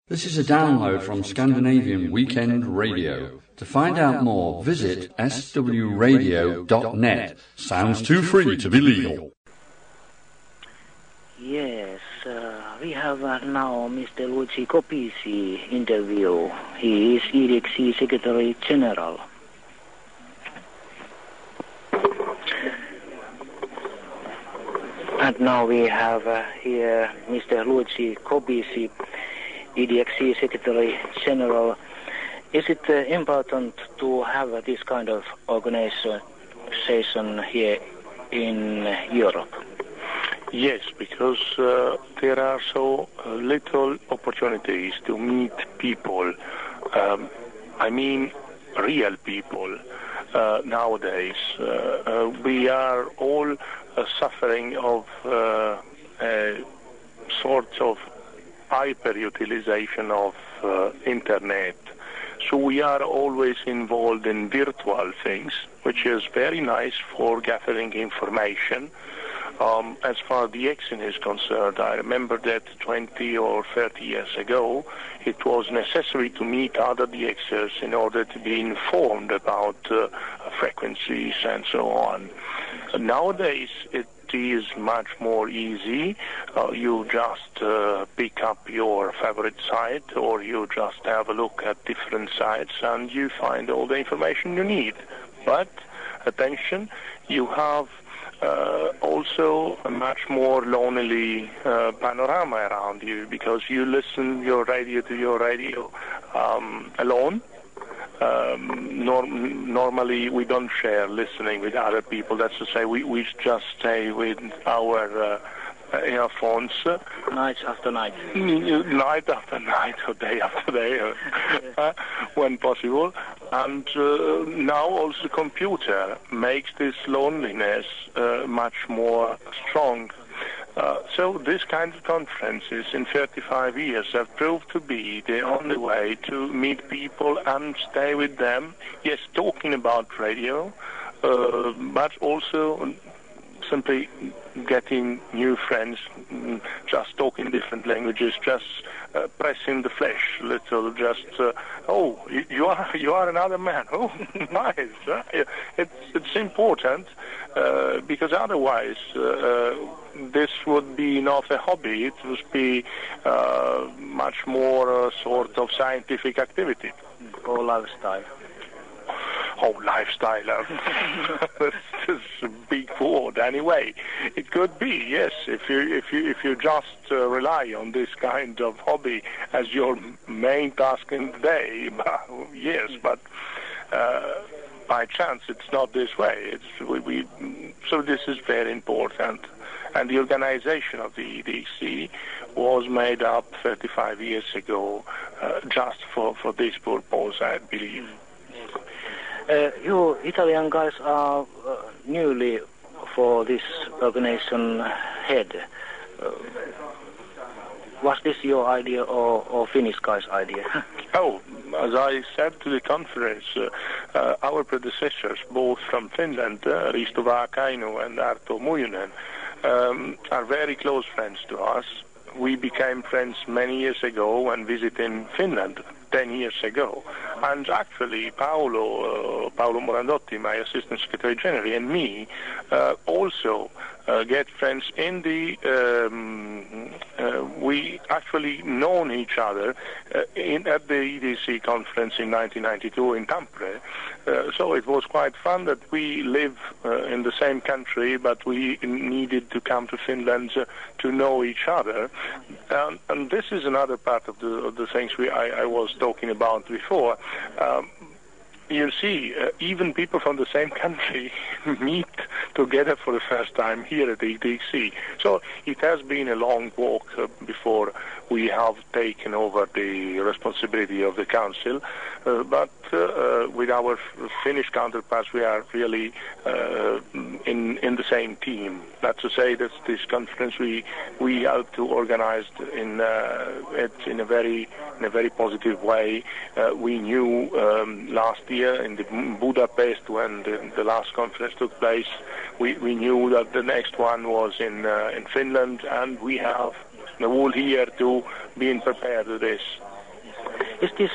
This is a download from Scandinavian Weekend Radio. To find out more, visit swradio.net. Sounds too free to be legal. Yes, we have now Mr. Luigi Copisi interview. He is EDXC Secretary General. And now we have here Mr. Luigi Copisi, EDXC Secretary General. Is it important to have this kind of organization here in Europe? Yes, because there are so little opportunities to meet people. I mean, real people nowadays. We are all suffering of a sort of hyper-utilization of internet. So we are always involved in virtual things, which is very nice for gathering information. As far as the DXN is concerned, I remember that 20 or 30 years ago, it was necessary to meet other DXers in order to be informed about frequencies and so on. Nowadays, it is much more easy. You just pick up your favorite site, or you just have a look at different sites, and you find all the information you need. But, attention, you have also a much more lonely panorama around you, because you listen your radio to your radio alone. Normally we don't share listening with other people. That's to say, we just stay with our earphones. Night after night. Night after night, or day after day, when possible. And now also computer makes this loneliness much more strong. So this kind of conferences in 35 years have proved to be the only way to meet people and stay with them. Yes, talking about radio, but also simply getting new friends, just talking different languages, just pressing the flesh a little, just, oh, you are another man. Oh, nice. It's important, because otherwise this would be not a hobby. It would be much more a sort of scientific activity. Or lifestyle. Oh, lifestyle. That's a big word. Anyway, it could be, yes, if you just rely on this kind of hobby as your main task in the day. Yes, but by chance it's not this way. So this is very important. And the organization of the EDXC was made up 35 years ago just for this purpose, I believe. You Italian guys are newly for this organization head. Was this your idea or Finnish guys' idea? Oh, as I said to the conference, our predecessors, both from Finland, Risto Vaakainu and Arto Mujunen, are very close friends to us. We became friends many years ago when visiting Finland 10 years ago. And actually, Paolo Morandotti, my Assistant Secretary General, and me also get friends in the... we actually known each other at the EDC conference in 1992 in Tampere. So it was quite fun that we live in the same country, but we needed to come to Finland to know each other. And this is another part of the things I was talking about before. You see, even people from the same country meet together for the first time here at the EDXC. So it has been a long walk before we have taken over the responsibility of the council. But with our Finnish counterparts, we are really in the same team. That's to say that this conference we helped to organize in a very positive way. We knew last year in Budapest, when the last conference took place, we knew that the next one was in Finland, and we have the whole year to being prepared to this. Is this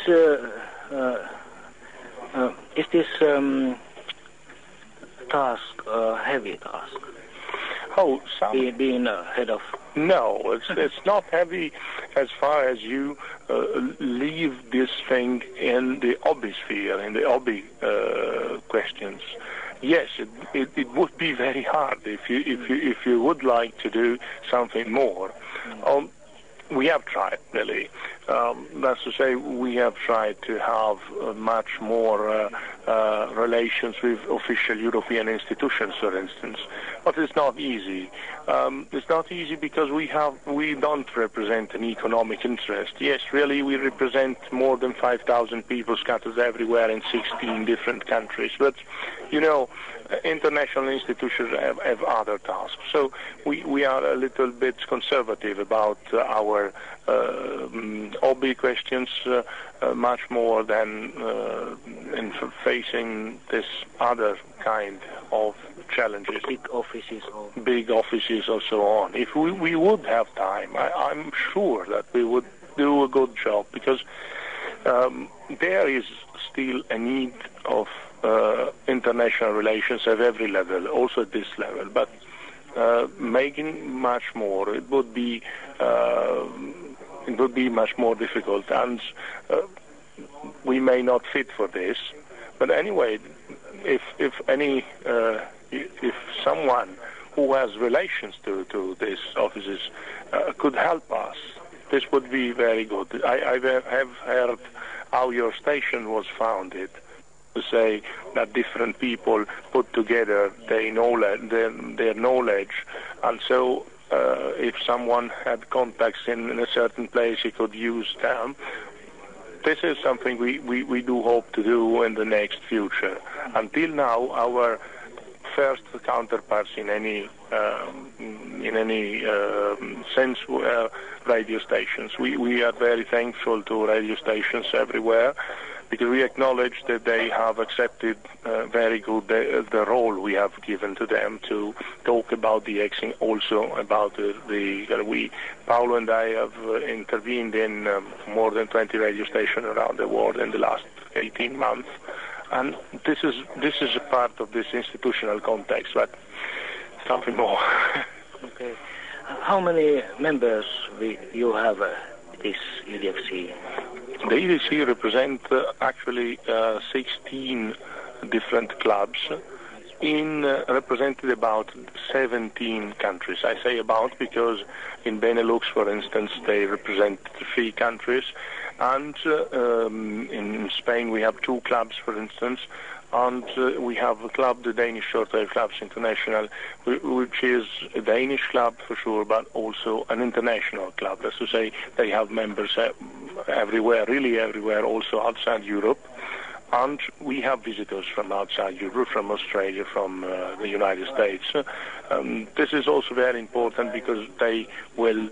task a heavy task? Being head of. No, it's not heavy as far as you leave this thing in the hobby sphere, in the hobby questions. Yes, it would be very hard if you would like to do something more. We have tried, really. That's to say, we have tried to have much more relations with official European institutions, for instance. But it's not easy. It's not easy because we don't represent an economic interest. Yes, really, we represent more than 5,000 people scattered everywhere in 16 different countries. But, international institutions have other tasks. So we are a little bit conservative about our hobby questions much more than in facing this other kind of challenges. Big offices or so on. If we would have time, I'm sure that we would do a good job, because there is still a need of international relations at every level, also at this level, but making much more, it would be much more difficult, and we may not fit for this. But anyway, if someone who has relations to these offices could help us, this would be very good. I have heard how your station was founded, to say that different people put together their knowledge, and so if someone had contacts in a certain place, he could use them. This is something we do hope to do in the next future. Until now, our first counterparts in any sense were radio stations. We are very thankful to radio stations everywhere, because we acknowledge that they have accepted very good the role we have given to them to talk about the Exing, also about Paolo and I have intervened in more than 20 radio stations around the world in the last 18 months, and this is a part of this institutional context, but something more. Okay. How many members you have this EDFC? The EDC represents actually 16 different clubs represented about 17 countries. I say about because in Benelux, for instance, they represent 3 countries, and in Spain we have 2 clubs, for instance, and we have a club, the Danish Shortwave Clubs International, which is a Danish club for sure, but also an international club. That's to say, they have members everywhere, really everywhere, also outside Europe. And we have visitors from outside Europe, from Australia, from the United States. This is also very important because they will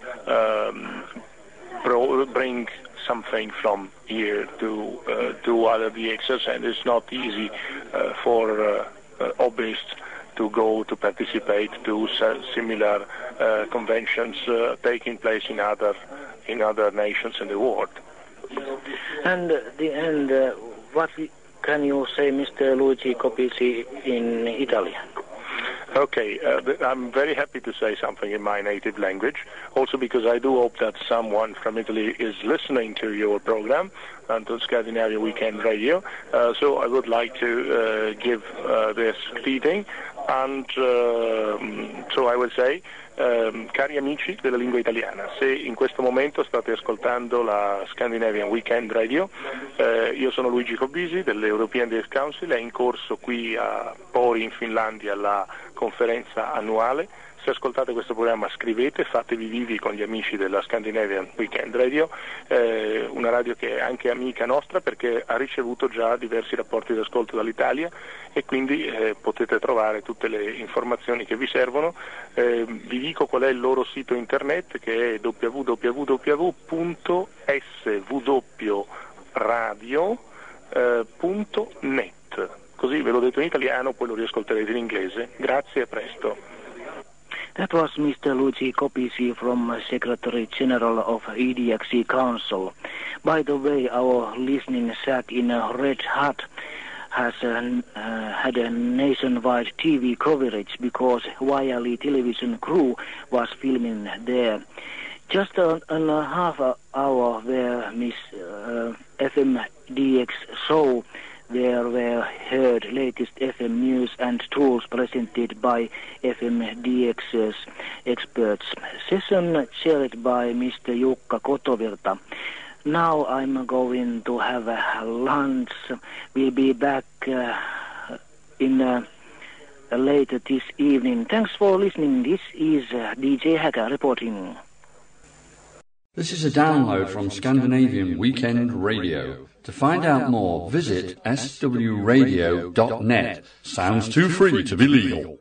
bring something from here to other DXs, and it's not easy for hobbyists to go to participate to similar conventions taking place in other nations in the world. And what can you say, Mr. Luigi Copisi, in Italian? Okay, I'm very happy to say something in my native language, also because I do hope that someone from Italy is listening to your program and to Scandinavian Weekend Radio. So I would like to give this greeting, and so I will say, cari amici della lingua italiana, se in questo momento state ascoltando la Scandinavian Weekend Radio, io sono Luigi Cobisi dell'European Deaf Council, è in corso qui a Pori in Finlandia la conferenza annuale. Se ascoltate questo programma scrivete, fatevi vivi con gli amici della Scandinavian Weekend Radio, una radio che è anche amica nostra perché ha ricevuto già diversi rapporti d'ascolto dall'Italia, e quindi potete trovare tutte le informazioni che vi servono. Vi dico qual è il loro sito internet, che è www.swradio.net, così ve l'ho detto in italiano, poi lo riascolterete in inglese. Grazie e a presto. That was Mr. Luigi Copisi from Secretary General of EDXC Council. By the way, our listening shack in Red Hat has had a nationwide TV coverage because Wiley television crew was filming there. Just on a half hour where Miss FMDX show there were heard latest FM news and tools presented by FMDX's experts. Session chaired by Mr. Jukka Kotovirta. Now I'm going to have a lunch. We'll be back in later this evening. Thanks for listening. This is DJ Hacker reporting. This is a download from Scandinavian Weekend Radio. To find out more, visit swradio.net. Sounds too free to be legal.